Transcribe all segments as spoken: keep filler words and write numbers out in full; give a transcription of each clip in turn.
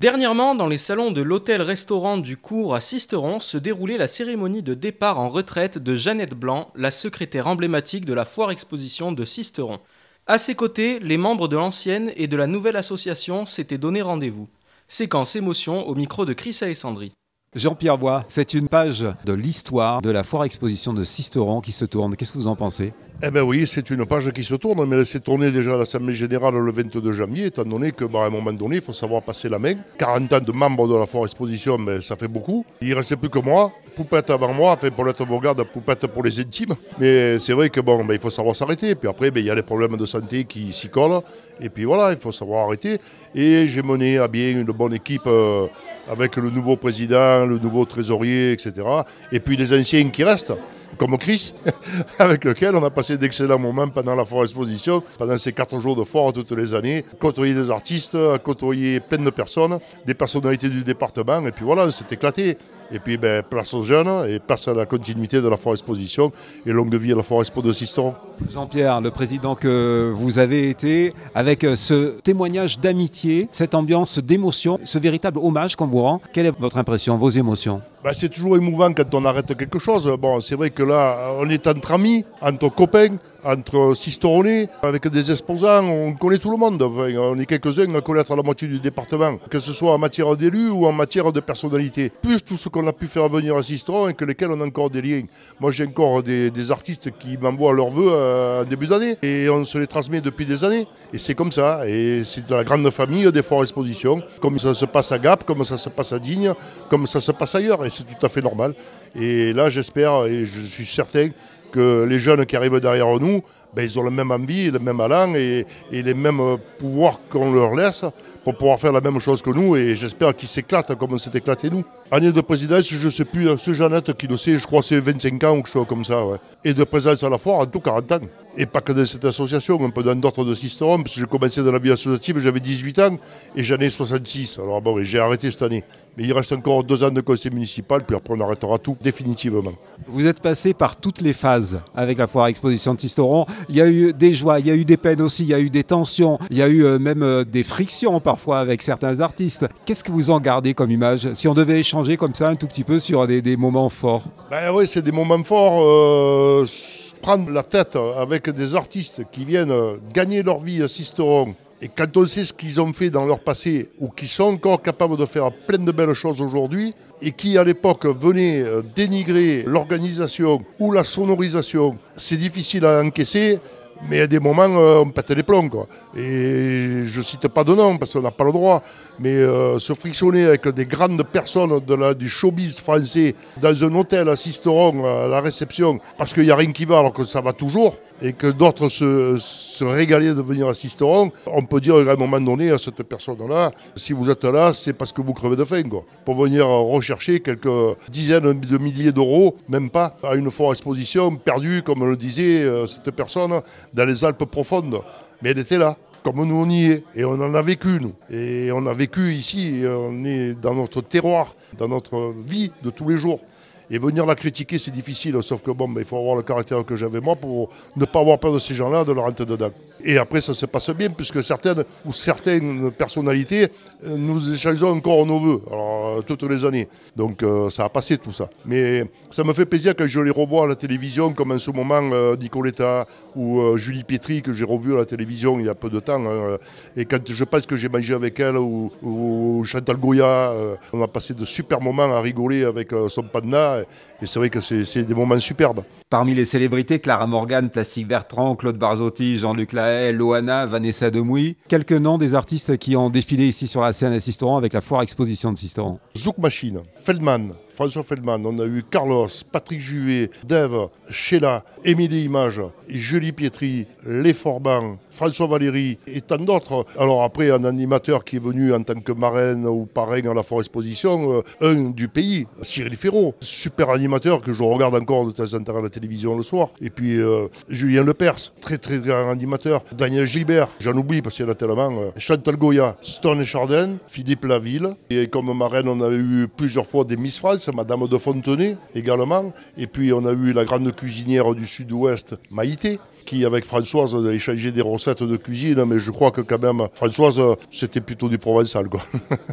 Dernièrement, dans les salons de l'hôtel-restaurant du Cours à Sisteron, se déroulait la cérémonie de départ en retraite de Jeannette Blanc, la secrétaire emblématique de la foire-exposition de Sisteron. À ses côtés, les membres de l'ancienne et de la nouvelle association s'étaient donné rendez-vous. Séquence émotion au micro de Chris Alessandri. Jean-Pierre Bois, c'est une page de l'histoire de la foire-exposition de Sisteron qui se tourne. Qu'est-ce que vous en pensez ? Eh bien oui, c'est une page qui se tourne, mais elle s'est tournée déjà à l'Assemblée Générale le vingt-deux janvier, étant donné qu'à bah, un moment donné, il faut savoir passer la main. quarante ans de membres de la foire-exposition, ben, ça fait beaucoup. Il ne restait plus que moi, Poupette avant moi, enfin pour l'être Bourgade, Poupette pour les intimes. Mais c'est vrai que bon, ben, il faut savoir s'arrêter. Puis après, ben, il y a les problèmes de santé qui s'y collent. Et puis voilà, il faut savoir arrêter. Et j'ai mené à bien une bonne équipe euh, avec le nouveau président, le nouveau trésorier, et cetera. Et puis les anciens qui restent, comme Chris, avec lequel on a passé d'excellents moments pendant la foire exposition, pendant ces quatre jours de foire toutes les années, côtoyer des artistes, côtoyer plein de personnes, des personnalités du département, et puis voilà, c'est éclaté. Et puis ben, place aux jeunes et place à la continuité de la foire exposition et longue vie à la foire expo de Sisteron. Jean-Pierre, le président que vous avez été, avec ce témoignage d'amitié, cette ambiance d'émotion, ce véritable hommage qu'on vous rend, quelle est votre impression, vos émotions ? Ben, c'est toujours émouvant quand on arrête quelque chose. Bon, c'est vrai que là, on est entre amis, entre copains, entre Sisteronais, avec des exposants, on connaît tout le monde. Enfin, on est quelques-uns à connaître la moitié du département, que ce soit en matière d'élus ou en matière de personnalité. Plus tout ce qu'on a pu faire venir à Sisteron et que lesquels on a encore des liens. Moi, j'ai encore des, des artistes qui m'envoient leurs vœux en début d'année et on se les transmet depuis des années. Et c'est comme ça. Et c'est de la grande famille des foires expositions, comme ça se passe à Gap, comme ça se passe à Digne, comme ça se passe ailleurs. Et c'est tout à fait normal. Et là, j'espère et je suis certain que les jeunes qui arrivent derrière nous, ben, ils ont la même envie, le même allant et, et les mêmes pouvoirs qu'on leur laisse pour pouvoir faire la même chose que nous. Et j'espère qu'ils s'éclatent comme on s'est éclaté nous. Année de présidence, je ne sais plus, c'est Jeannette qui le sait, je crois que c'est vingt-cinq ans ou quelque chose comme ça. Ouais. Et de présence à la foire, en tout quarante ans. Et pas que dans cette association, un peu dans d'autres de Sisteron, parce que j'ai commencé dans la vie associative, j'avais dix-huit ans et j'en ai soixante-six. Alors bon, j'ai arrêté cette année. Mais il reste encore deux ans de conseil municipal, puis après on arrêtera tout définitivement. Vous êtes passé par toutes les phases avec la foire exposition de Sisteron. Il y a eu des joies, il y a eu des peines aussi, il y a eu des tensions, il y a eu euh, même euh, des frictions parfois avec certains artistes. Qu'est-ce que vous en gardez comme image ? Si on devait échanger comme ça un tout petit peu sur des, des moments forts. Ben oui, c'est des moments forts. Euh, prendre la tête avec des artistes qui viennent gagner leur vie à Sisteron. Et quand on sait ce qu'ils ont fait dans leur passé, ou qui sont encore capables de faire plein de belles choses aujourd'hui, et qui à l'époque venaient dénigrer l'organisation ou la sonorisation, c'est difficile à encaisser, mais à des moments, on pète les plombs, quoi. Et je ne cite pas de nom, parce qu'on n'a pas le droit, mais euh, se frictionner avec des grandes personnes de la, du showbiz français dans un hôtel à Sisteron, à la réception, parce qu'il n'y a rien qui va alors que ça va toujours, et que d'autres se, se régalaient de venir à Sisteron, on peut dire à un moment donné à cette personne-là, si vous êtes là, c'est parce que vous crevez de faim, quoi. Pour venir rechercher quelques dizaines de milliers d'euros, même pas, à une foire exposition perdue, comme le disait euh, cette personne, dans les Alpes profondes. Mais elle était là, comme nous on y est. Et on en a vécu, nous. Et on a vécu ici, on est dans notre terroir, dans notre vie de tous les jours. Et venir la critiquer, c'est difficile, sauf que bon, ben, il faut avoir le caractère que j'avais moi pour ne pas avoir peur de ces gens-là, de leur rentrer dedans. Et après, ça se passe bien, puisque certaines ou certaines personnalités, nous échangeons encore nos voeux, alors, toutes les années. Donc euh, ça a passé tout ça. Mais ça me fait plaisir quand je les revois à la télévision, comme en ce moment euh, Nicoletta ou euh, Julie Pietri, que j'ai revu à la télévision il y a peu de temps. Hein, et quand je pense que j'ai mangé avec elle, ou, ou Chantal Goya, euh, on a passé de super moments à rigoler avec euh, son panda. Et c'est vrai que c'est, c'est des moments superbes. Parmi les célébrités, Clara Morgan, Plastique Bertrand, Claude Barzotti, Jean-Luc Lahaye, Loana, Vanessa Demouy. Quelques noms des artistes qui ont défilé ici sur la scène à Sisteron avec la foire exposition de Sisteron. Zouk Machine, Feldman, François Feldman, on a eu Carlos, Patrick Juvet, Dave, Sheila, Émilie Image, Julie Pietri, Les Forbans, François Valéry et tant d'autres. Alors après, un animateur qui est venu en tant que marraine ou parrain à la foire exposition, euh, un du pays, Cyril Ferraud, super animateur que je regarde encore de temps en temps à la télévision le soir. Et puis euh, Julien Lepers, très très grand animateur. Daniel Gilbert, j'en oublie parce qu'il y en a tellement. Euh, Chantal Goya, Stone et Chardin, Philippe Laville. Et comme marraine, on a eu plusieurs fois des Miss France, Madame de Fontenay également. Et puis on a eu la grande cuisinière du Sud-Ouest, Maïté. qui, avec Françoise, a échangé des recettes de cuisine, mais je crois que quand même, Françoise, c'était plutôt du provençal, quoi.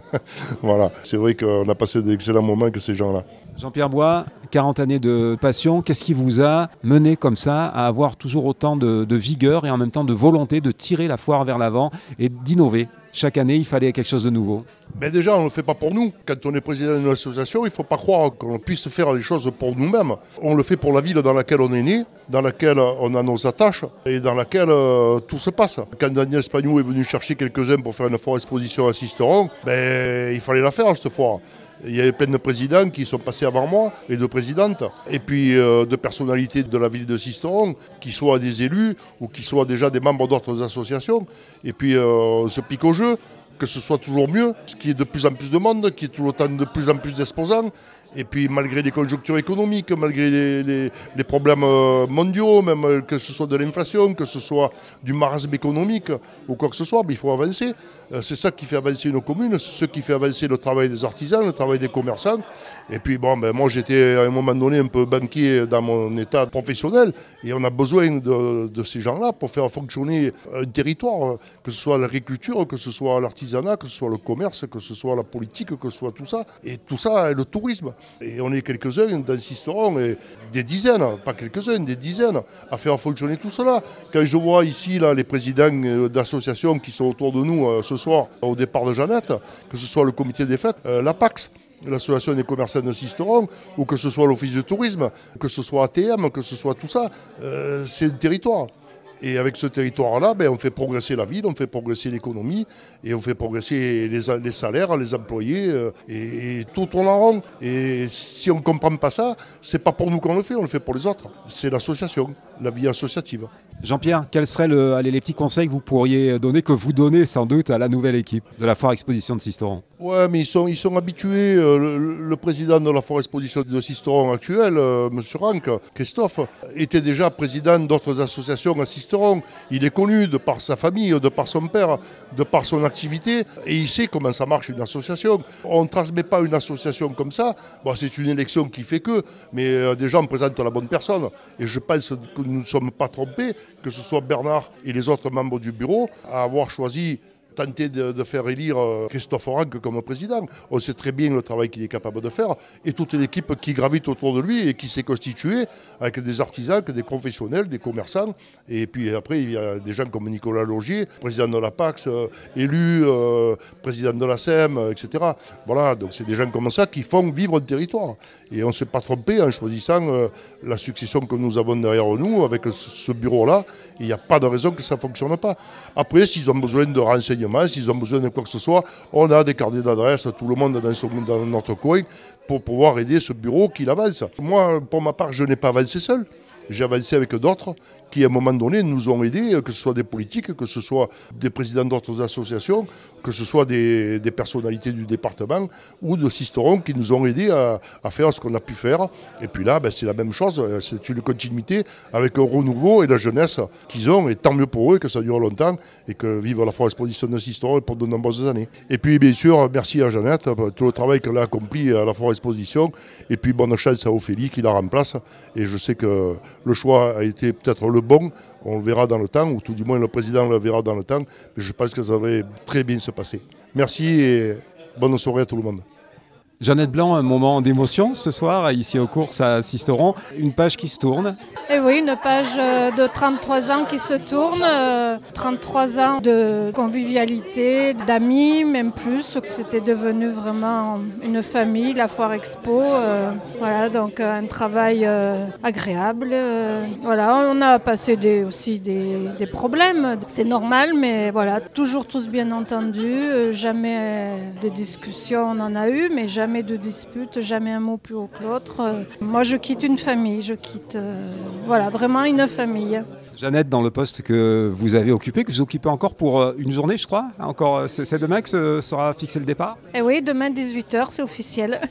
Voilà, c'est vrai qu'on a passé d'excellents moments avec ces gens-là. Jean-Pierre Bois, quarante années de passion, qu'est-ce qui vous a mené comme ça à avoir toujours autant de, de vigueur et en même temps de volonté de tirer la foire vers l'avant et d'innover? Chaque année, il fallait quelque chose de nouveau. Ben déjà, on ne le fait pas pour nous. Quand on est président d'une association, il ne faut pas croire qu'on puisse faire les choses pour nous-mêmes. On le fait pour la ville dans laquelle on est né, dans laquelle on a nos attaches et dans laquelle euh, tout se passe. Quand Daniel Spagnou est venu chercher quelques-uns pour faire une foire exposition à Sisteron, ben, il fallait la faire cette foire. Il y avait plein de présidents qui sont passés avant moi, et de présidentes, et puis euh, de personnalités de la ville de Sisteron, qui soient des élus ou qui soient déjà des membres d'autres associations. Et puis euh, on se pique au jeu, que ce soit toujours mieux, qu'il y ait de plus en plus de monde, qu'il y ait tout le temps de plus en plus d'exposants. Et puis malgré les conjonctures économiques, malgré les, les, les problèmes mondiaux, même que ce soit de l'inflation, que ce soit du marasme économique ou quoi que ce soit, mais il faut avancer. C'est ça qui fait avancer nos communes, c'est ce qui fait avancer le travail des artisans, le travail des commerçants. Et puis bon, ben, moi j'étais à un moment donné un peu banquier dans mon état professionnel et on a besoin de, de ces gens-là pour faire fonctionner un territoire, que ce soit l'agriculture, que ce soit l'artisanat, que ce soit le commerce, que ce soit la politique, que ce soit tout ça. Et tout ça, le tourisme. Et on est quelques-uns dans Sisteron, et des dizaines, pas quelques-uns, des dizaines, à faire fonctionner tout cela. Quand je vois ici là, les présidents d'associations qui sont autour de nous euh, ce soir, au départ de Jeannette, que ce soit le comité des fêtes, euh, l'A P A X, l'association des commerçants de Sisteron, ou que ce soit l'office de tourisme, que ce soit A T M, que ce soit tout ça, euh, c'est un territoire. Et avec ce territoire-là, ben, on fait progresser la ville, on fait progresser l'économie, et on fait progresser les, les salaires, les employés, euh, et, et tout tourne en rond. Et si on ne comprend pas ça, c'est pas pour nous qu'on le fait, on le fait pour les autres. C'est l'association, la vie associative. Jean-Pierre, quels seraient le, allez, les petits conseils que vous pourriez donner, que vous donnez sans doute à la nouvelle équipe de la Foire Exposition de Sisteron? Ouais, mais ils sont, ils sont habitués. Euh, le, le président de la Foire Exposition de Sisteron actuel, euh, M. Rank, Christophe, était déjà président d'autres associations à Sisteron. Il est connu de par sa famille, de par son père, de par son activité, et il sait comment ça marche une association. On ne transmet pas une association comme ça. Bon, c'est une élection qui fait que, mais euh, déjà on présente la bonne personne. Et je pense que nous ne sommes pas trompés, que ce soit Bernard et les autres membres du bureau, à avoir choisi, tenté de, de faire élire Christophe Rank comme président. On sait très bien le travail qu'il est capable de faire et toute l'équipe qui gravite autour de lui et qui s'est constituée avec des artisans, des professionnels, des commerçants. Et puis après, il y a des gens comme Nicolas Logier, président de la P A X, euh, élu, euh, président de la S E M, et cetera. Voilà, donc c'est des gens comme ça qui font vivre un territoire. Et on ne s'est pas trompé en choisissant euh, la succession que nous avons derrière nous avec ce bureau-là. Il n'y a pas de raison que ça ne fonctionne pas. Après, s'ils ont besoin de renseignements, s'ils ont besoin de quoi que ce soit, on a des carnets d'adresse, tout le monde dans, son, dans notre coin, pour pouvoir aider ce bureau qui avance. Moi, pour ma part, je n'ai pas avancé seul. J'ai avancé avec d'autres qui, à un moment donné, nous ont aidés, que ce soit des politiques, que ce soit des présidents d'autres associations, que ce soit des, des personnalités du département ou de Sisteron qui nous ont aidés à, à faire ce qu'on a pu faire. Et puis là, ben, c'est la même chose, c'est une continuité avec un renouveau et la jeunesse qu'ils ont. Et tant mieux pour eux que ça dure longtemps et que vive la Foire Exposition de Sisteron pour de nombreuses années. Et puis, bien sûr, merci à Jeannette pour tout le travail qu'elle a accompli à la Foire Exposition. Et puis, bonne chance à Ophélie qui la remplace. Et je sais que le choix a été peut-être le bon, on le verra dans le temps, ou tout du moins le président le verra dans le temps, mais je pense que ça va très bien se passer. Merci et bonne soirée à tout le monde. Jeannette Blanc, un moment d'émotion ce soir, ici aux courses à Sisteron, une page qui se tourne. Et oui, une page de trente-trois ans qui se tourne, trente-trois ans de convivialité, d'amis, même plus. C'était devenu vraiment une famille, la Foire Expo. Euh, voilà, donc un travail euh, agréable. Euh, voilà, on a passé des, aussi des, des problèmes. C'est normal, mais voilà, toujours tous bien entendus. Euh, jamais de discussions, on en a eu, mais jamais de dispute, jamais un mot plus haut que l'autre. Euh, moi, je quitte une famille, je quitte, euh, voilà, vraiment une famille. Jeannette, dans le poste que vous avez occupé, que vous occupez encore pour une journée, je crois. Encore, c'est, c'est demain que sera fixé le départ? Eh oui, demain dix-huit heures, c'est officiel.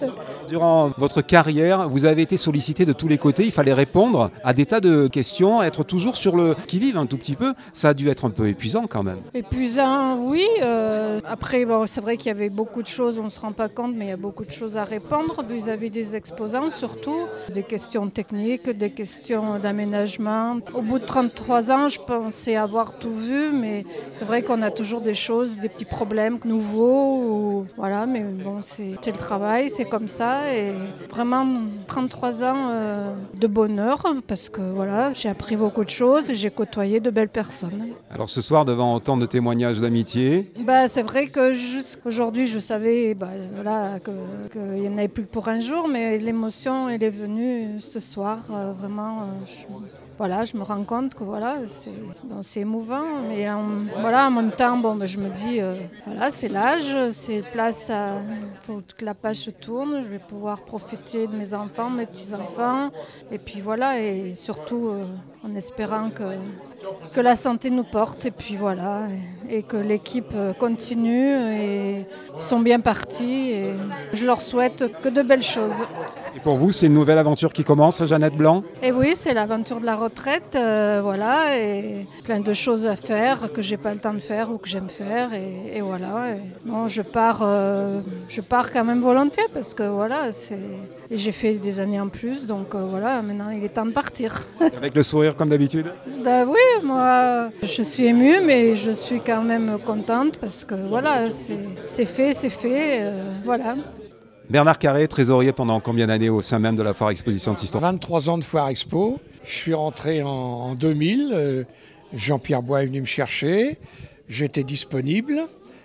Durant votre carrière, vous avez été sollicité de tous les côtés. Il fallait répondre à des tas de questions, être toujours sur le qui-vive un tout petit peu. Ça a dû être un peu épuisant quand même. Épuisant, oui. Euh, après, bon, c'est vrai qu'il y avait beaucoup de choses, on ne se rend pas compte, mais il y a beaucoup de choses à répondre vis-à-vis des exposants, surtout des questions techniques, des questions d'aménagement. Au bout de trente-trois ans, je pensais avoir tout vu, mais c'est vrai qu'on a toujours des choses, des petits problèmes nouveaux. Ou, voilà, mais bon, c'est, c'est le travail, c'est comme ça. Et vraiment, trente-trois ans euh, de bonheur, parce que voilà, j'ai appris beaucoup de choses et j'ai côtoyé de belles personnes. Alors ce soir, devant autant de témoignages d'amitié. Bah, c'est vrai que jusqu'aujourd'hui, je savais bah, voilà, qu'il n'y en avait plus que pour un jour, mais l'émotion, elle est venue ce soir. Euh, vraiment, euh, je, voilà, je me rends compte que voilà, c'est, bon, c'est émouvant. Mais en, voilà, en même temps, bon, bah, je me dis, euh, voilà, c'est l'âge, c'est place à... Il faut que la page se tourne, je vais pouvoir profiter de mes enfants, mes petits-enfants. Et puis voilà, et surtout euh, en espérant que... que la santé nous porte et puis voilà et, et que l'équipe continue et ils sont bien partis et je leur souhaite que de belles choses. Et pour vous, c'est une nouvelle aventure qui commence, Jeannette Blanc ? Et oui, c'est l'aventure de la retraite, euh, voilà, et plein de choses à faire que j'ai pas le temps de faire ou que j'aime faire et, et voilà. Et, bon, je pars, euh, je pars quand même volontiers parce que voilà, c'est et j'ai fait des années en plus, donc euh, voilà, maintenant il est temps de partir. Avec le sourire comme d'habitude ? Ben oui, moi je suis émue, mais je suis quand même contente parce que voilà, c'est, c'est fait, c'est fait, euh, voilà. Bernard Carré, trésorier pendant combien d'années au sein même de la Foire Exposition de Sisteron ? vingt-trois ans de Foire Expo. Je suis rentré en, en deux mille. Euh, Jean-Pierre Bois est venu me chercher. J'étais disponible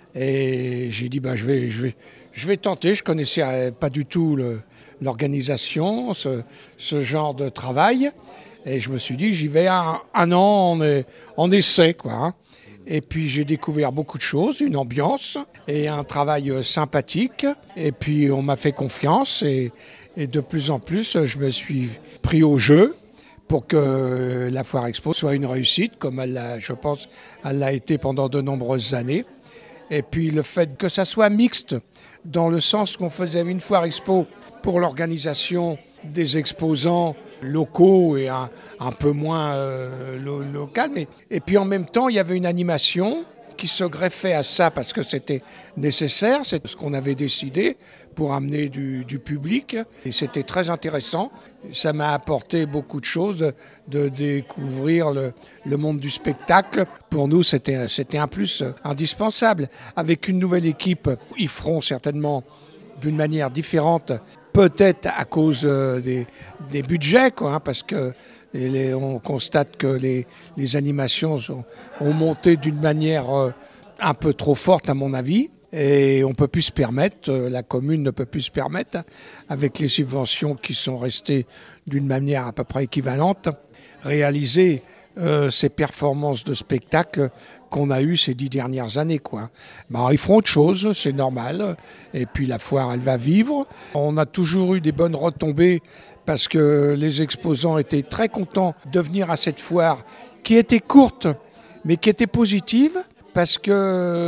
et j'ai dit bah, je, vais, je, vais, je vais tenter. Je ne connaissais pas du tout le, l'organisation, ce, ce genre de travail. Et je me suis dit j'y vais un, un an en, en essai, quoi, hein. Et puis j'ai découvert beaucoup de choses, une ambiance et un travail sympathique. Et puis on m'a fait confiance et, et de plus en plus je me suis pris au jeu pour que la Foire Expo soit une réussite, comme elle l'a, je pense, elle l'a été pendant de nombreuses années. Et puis le fait que ça soit mixte, dans le sens qu'on faisait une Foire Expo pour l'organisation des exposants locaux et un, un peu moins euh, lo, local. Mais, et puis en même temps, il y avait une animation qui se greffait à ça parce que c'était nécessaire. C'est ce qu'on avait décidé pour amener du, du public. Et c'était très intéressant. Ça m'a apporté beaucoup de choses, de découvrir le, le monde du spectacle. Pour nous, c'était, c'était un plus indispensable. Avec une nouvelle équipe, ils feront certainement d'une manière différente, peut-être à cause des, des budgets, quoi, hein, parce que les, on constate que les, les animations sont, ont monté d'une manière euh, un peu trop forte, à mon avis, et on ne peut plus se permettre, euh, la commune ne peut plus se permettre, avec les subventions qui sont restées d'une manière à peu près équivalente, réaliser euh, ces performances de spectacle qu'on a eu ces dix dernières années, quoi. Ben, ils feront autre chose, c'est normal. Et puis la foire, elle va vivre. On a toujours eu des bonnes retombées parce que les exposants étaient très contents de venir à cette foire qui était courte, mais qui était positive parce que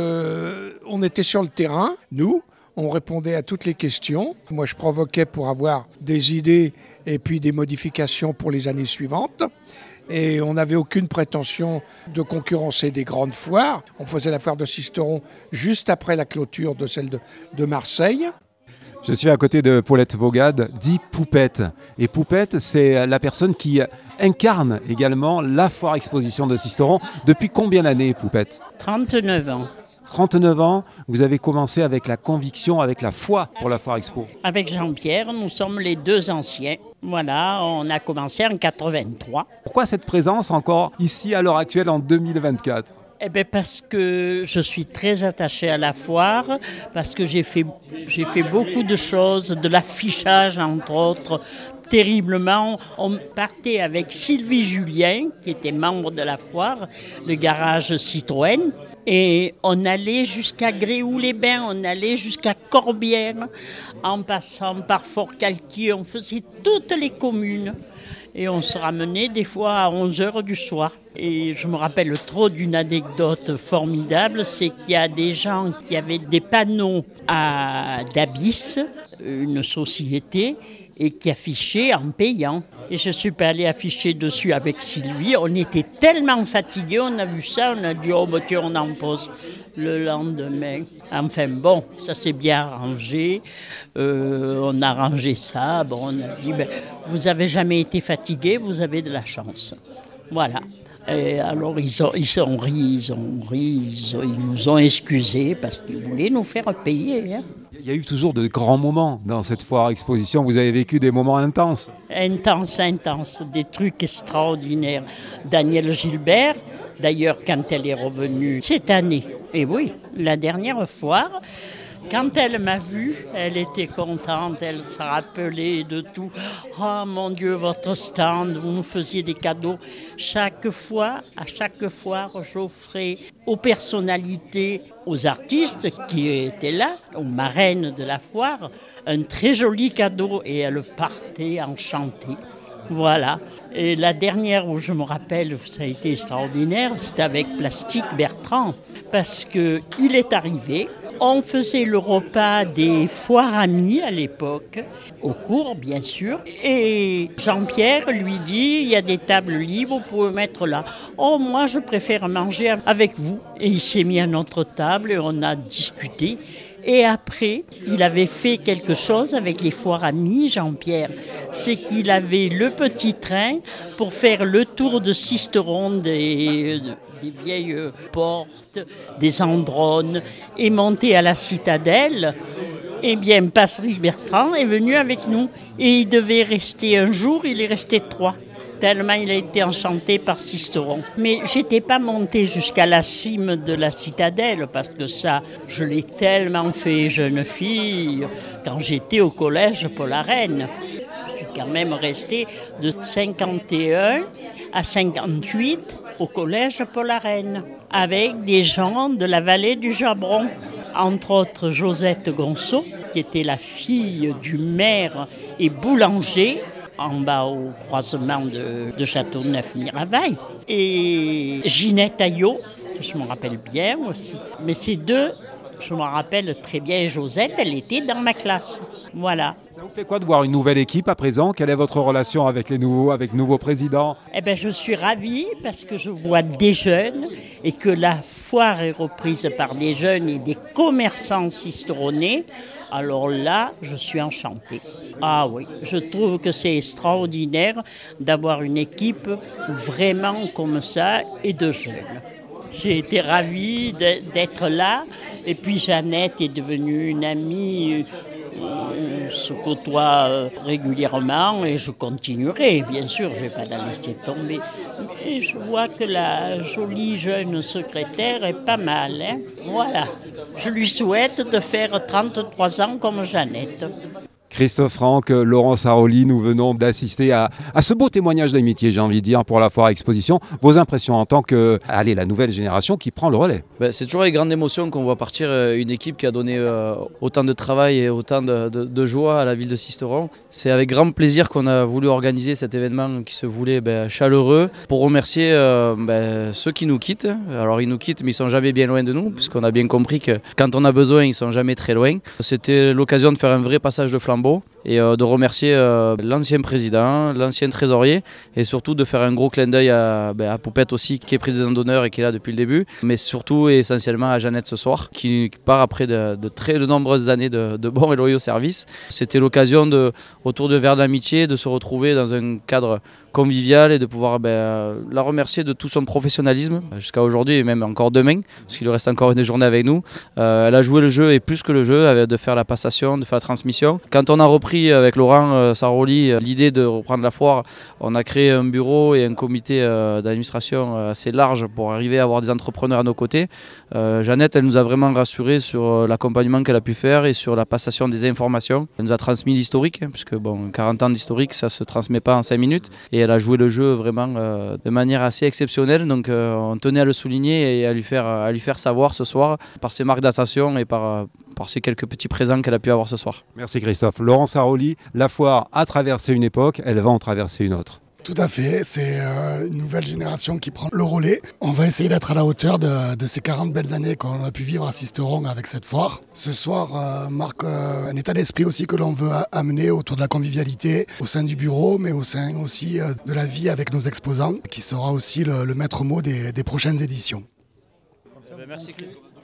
euh, on était sur le terrain, nous. On répondait à toutes les questions. Moi, je provoquais pour avoir des idées et puis des modifications pour les années suivantes. Et on n'avait aucune prétention de concurrencer des grandes foires. On faisait la foire de Sisteron juste après la clôture de celle de, de Marseille. Je suis à côté de Paulette Vaugade, dit Poupette. Et Poupette, c'est la personne qui incarne également la Foire Exposition de Sisteron. Depuis combien d'années, Poupette ? trente-neuf ans. trente-neuf ans, vous avez commencé avec la conviction, avec la foi pour la Foire Expo. Avec Jean-Pierre, nous sommes les deux anciens. Voilà, on a commencé en quatre-vingt-trois. Pourquoi cette présence encore ici à l'heure actuelle en deux mille vingt-quatre ? Eh bien parce que je suis très attachée à la foire, parce que j'ai fait, j'ai fait beaucoup de choses, de l'affichage entre autres, terriblement. On partait avec Sylvie Julien, qui était membre de la foire, le garage Citroën, et on allait jusqu'à Gréoux-les-Bains, on allait jusqu'à Corbière, en passant par Fort-Calquier, on faisait toutes les communes. Et on se ramenait des fois à onze heures du soir. Et je me rappelle trop d'une anecdote formidable, c'est qu'il y a des gens qui avaient des panneaux à Dabis, une société, et qui affichaient en payant. Et je suis pas allée afficher dessus avec Sylvie. On était tellement fatigués, on a vu ça, on a dit « Oh, bah, tiens, on en pose le lendemain ». Enfin bon, ça s'est bien arrangé. Euh, on a arrangé ça. Bon, on a dit ben, « Vous avez jamais été fatigué, vous avez de la chance ». Voilà. Et alors ils ont, ils ont ri, ils ont ri, ils, ont, ils nous ont excusés parce qu'ils voulaient nous faire payer. Hein. Il y a eu toujours de grands moments dans cette foire exposition. Vous avez vécu des moments intenses. Intense, intense, des trucs extraordinaires. Danielle Gilbert, d'ailleurs, quand elle est revenue cette année, et oui, la dernière foire, quand elle m'a vue, elle était contente, elle se rappelait de tout. Oh mon Dieu, votre stand, vous nous faisiez des cadeaux. Chaque fois, à chaque foire, j'offrais aux personnalités, aux artistes qui étaient là, aux marraines de la foire, un très joli cadeau et elle partait enchantée. Voilà. Et la dernière où je me rappelle, ça a été extraordinaire, c'était avec Plastique Bertrand, parce qu'il est arrivé. On faisait le repas des foires amies à l'époque, au cours bien sûr, et Jean-Pierre lui dit, il y a des tables libres, vous pouvez mettre là. Oh, moi je préfère manger avec vous. Et il s'est mis à notre table et on a discuté. Et après, il avait fait quelque chose avec les foires amies, Jean-Pierre. C'est qu'il avait le petit train pour faire le tour de Sisteron des... des vieilles portes, des andrones, et monter à la citadelle, eh bien, Passerie Bertrand est venu avec nous. Et il devait rester un jour, il est resté trois, tellement il a été enchanté par Sisteron. Mais je n'étais pas montée jusqu'à la cime de la citadelle, parce que ça, je l'ai tellement fait jeune fille, quand j'étais au collège Paul Arène. Je suis quand même restée de cinquante et un à cinquante-huit, au collège Paul Arène, avec des gens de la vallée du Jabron, entre autres Josette Gonceau, qui était la fille du maire et boulanger, en bas au croisement de, de Châteauneuf-Miravaille, et Ginette Ayot, que je me rappelle bien aussi. Mais ces deux, je me rappelle très bien, Josette, elle était dans ma classe. Voilà. Ça vous fait quoi de voir une nouvelle équipe à présent? Quelle est votre relation avec les nouveaux, avec nouveaux présidents? Eh bien, je suis ravie parce que je vois des jeunes et que la foire est reprise par des jeunes et des commerçants sisteronnais. Alors là, je suis enchantée. Ah oui, je trouve que c'est extraordinaire d'avoir une équipe vraiment comme ça et de jeunes. J'ai été ravie de, d'être là. Et puis Jeannette est devenue une amie. On se côtoie régulièrement et je continuerai. Bien sûr, je ne vais pas la laisser tomber. Mais je vois que la jolie jeune secrétaire est pas mal. Hein. Voilà. Je lui souhaite de faire trente-trois ans comme Jeannette. Christophe Franck, Laurent Saroli, nous venons d'assister à, à ce beau témoignage d'amitié, j'ai envie de dire, pour la foire exposition. Vos impressions en tant que, allez, la nouvelle génération qui prend le relais? Ben, c'est toujours avec grande émotion qu'on voit partir une équipe qui a donné euh, autant de travail et autant de, de, de joie à la ville de Sisteron. C'est avec grand plaisir qu'on a voulu organiser cet événement qui se voulait ben, chaleureux pour remercier euh, ben, ceux qui nous quittent. Alors ils nous quittent mais ils sont jamais bien loin de nous puisqu'on a bien compris que quand on a besoin ils sont jamais très loin. C'était l'occasion de faire un vrai passage de flambeau et euh, de remercier euh, l'ancien président, l'ancien trésorier et surtout de faire un gros clin d'œil à, ben, à Poupette aussi qui est président d'honneur et qui est là depuis le début, mais surtout et essentiellement à Jeannette ce soir qui part après de, de très de nombreuses années de, de bons et loyaux services. C'était l'occasion de, autour de verre d'amitié de se retrouver dans un cadre convivial et de pouvoir ben, la remercier de tout son professionnalisme jusqu'à aujourd'hui et même encore demain parce qu'il lui reste encore une journée avec nous. Euh, elle a joué le jeu et plus que le jeu avec de faire la passation, de faire la transmission. Quand on a repris avec Laurent euh, Saroli euh, l'idée de reprendre la foire, on a créé un bureau et un comité euh, d'administration euh, assez large pour arriver à avoir des entrepreneurs à nos côtés. Euh, Jeannette, elle nous a vraiment rassurés sur euh, l'accompagnement qu'elle a pu faire et sur la passation des informations. Elle nous a transmis l'historique, hein, puisque bon, quarante ans d'historique, ça ne se transmet pas en cinq minutes. Et elle a joué le jeu vraiment euh, de manière assez exceptionnelle. Donc euh, on tenait à le souligner et à lui faire, à lui faire savoir ce soir par ses marques d'attention et par, par ces quelques petits présents qu'elle a pu avoir ce soir. Merci Christophe. Laurent Saroli, la foire a traversé une époque, elle va en traverser une autre. Tout à fait, c'est euh, une nouvelle génération qui prend le relais. On va essayer d'être à la hauteur de, de ces quarante belles années qu'on a pu vivre à Sisteron avec cette foire. Ce soir euh, marque euh, un état d'esprit aussi que l'on veut amener autour de la convivialité au sein du bureau, mais au sein aussi euh, de la vie avec nos exposants, qui sera aussi le, le maître mot des, des prochaines éditions. Merci Chris.